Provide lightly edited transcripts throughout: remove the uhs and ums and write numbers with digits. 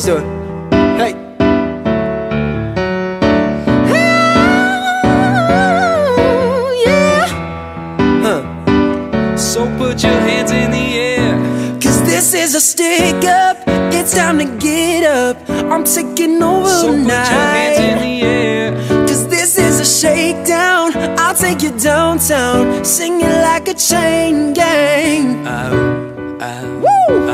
Let's do it. Hey. So put your hands in the air, 'cause this is a stick up. It's time to get up. I'm taking over so put tonight. your hands in the air, 'Cause this is a shakedown. I'll take you downtown, sing it like a chain gang. Woo!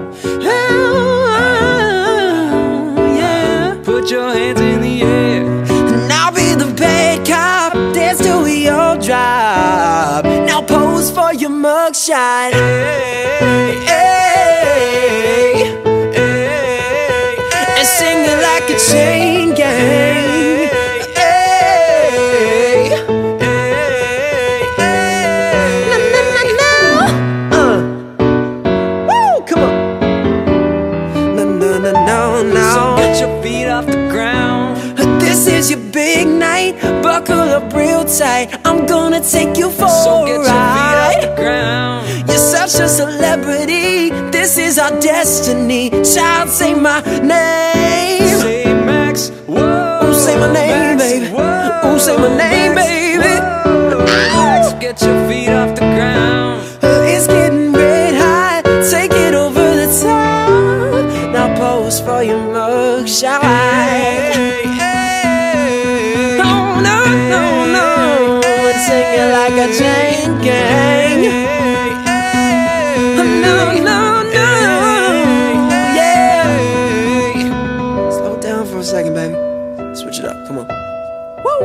Yeah. put your hands in the air. And I'll be the bad cop, dance till we all drop. Now pose for your mugshot. Hey, hey, and sing it like a chain gang. Hey, na na na na. Woo, come on. Na na na no no. So get your feet off the ground. This is your big night, buckle up real tight. I'm gonna take you for So a get your feet off ride. the ground. You're such a celebrity, this is our destiny. Child, say my name. Say Max, whoa. Ooh, say my name, Max, baby. whoa. Ooh, say my name, Max, baby. whoa. Max, get your feet off the ground. It's getting red hot, take it over the top. Now pose for your mugshot. Hey, hey, Oh, no, no, no. Sing it like a chain gang. No, no, no. Yeah. Slow down for a second, baby. Switch it up, come on. Woo!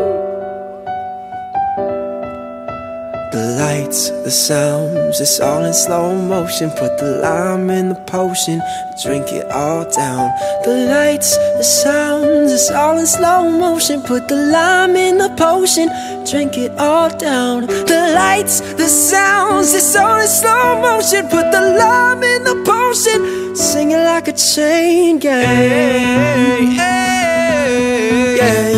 The lights, the sounds, it's all in slow motion. Put the lime in the potion, drink it all down. The lights, the sounds, it's all in slow motion. Put the lime in the potion, drink it all down. The lights, the sounds, it's all in slow motion. Put the lime in the potion, sing it like a chain gang. hey, hey. Yeah,